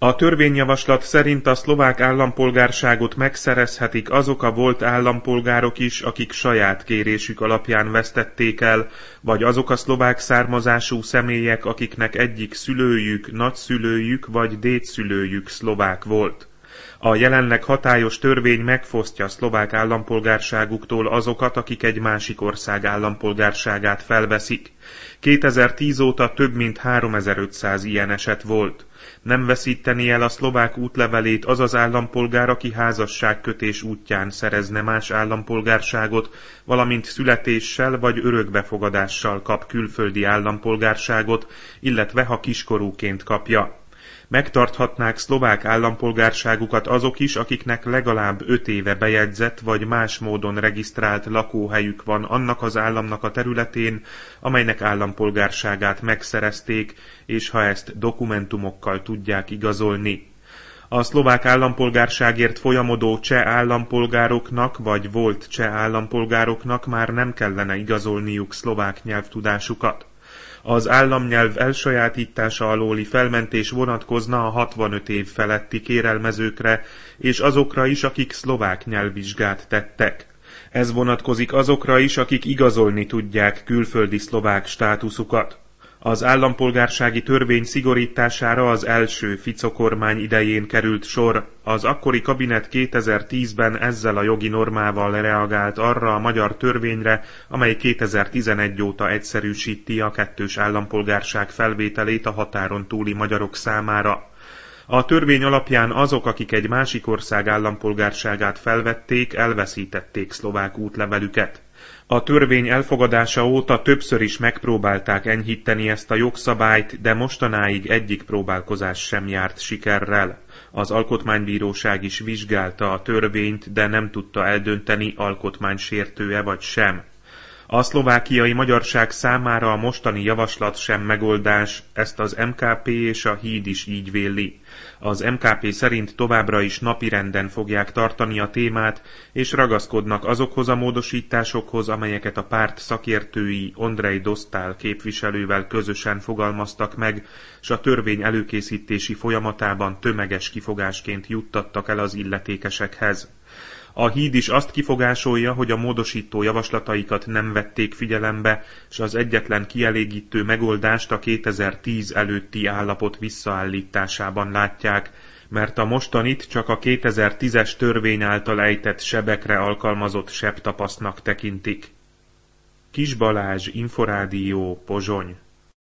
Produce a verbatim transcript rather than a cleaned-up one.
A törvényjavaslat szerint a szlovák állampolgárságot megszerezhetik azok a volt állampolgárok is, akik saját kérésük alapján vesztették el, vagy azok a szlovák származású személyek, akiknek egyik szülőjük, nagyszülőjük vagy dédszülőjük szlovák volt. A jelenleg hatályos törvény megfosztja szlovák állampolgárságuktól azokat, akik egy másik ország állampolgárságát felveszik. kétezer-tíz óta több mint háromezer-ötszáz ilyen eset volt. Nem veszíteni el a szlovák útlevelét az az állampolgár, aki házasságkötés útján szerezne más állampolgárságot, valamint születéssel vagy örökbefogadással kap külföldi állampolgárságot, illetve ha kiskorúként kapja. Megtarthatnák szlovák állampolgárságukat azok is, akiknek legalább öt éve bejegyzett vagy más módon regisztrált lakóhelyük van annak az államnak a területén, amelynek állampolgárságát megszerezték, és ha ezt dokumentumokkal tudják igazolni. A szlovák állampolgárságért folyamodó cseh állampolgároknak vagy volt cseh állampolgároknak már nem kellene igazolniuk szlovák nyelvtudásukat. Az államnyelv elsajátítása alóli felmentés vonatkozna a hatvanöt év feletti kérelmezőkre, és azokra is, akik szlovák nyelvvizsgát tettek. Ez vonatkozik azokra is, akik igazolni tudják külföldi szlovák státuszukat. Az állampolgársági törvény szigorítására az első Fico kormány idején került sor. Az akkori kabinet kétezer-tízben ezzel a jogi normával reagált arra a magyar törvényre, amely kétezer-tizenegy óta egyszerűsíti a kettős állampolgárság felvételét a határon túli magyarok számára. A törvény alapján azok, akik egy másik ország állampolgárságát felvették, elveszítették szlovák útlevelüket. A törvény elfogadása óta többször is megpróbálták enyhíteni ezt a jogszabályt, de mostanáig egyik próbálkozás sem járt sikerrel. Az alkotmánybíróság is vizsgálta a törvényt, de nem tudta eldönteni, alkotmánysértő-e vagy sem. A szlovákiai magyarság számára a mostani javaslat sem megoldás, ezt az em ká pé és a Híd is így véli. Az em ká pé szerint továbbra is napirenden fogják tartani a témát, és ragaszkodnak azokhoz a módosításokhoz, amelyeket a párt szakértői Ondrej Dostál képviselővel közösen fogalmaztak meg, s a törvény előkészítési folyamatában tömeges kifogásként juttattak el az illetékesekhez. A Híd is azt kifogásolja, hogy a módosító javaslataikat nem vették figyelembe, s az egyetlen kielégítő megoldást a kétezer-tíz előtti állapot visszaállításában látják, mert a mostanit csak a kétezer-tízes törvény által ejtett sebekre alkalmazott sebtapasznak tekintik. Kis Balázs, Inforádió, Pozsony.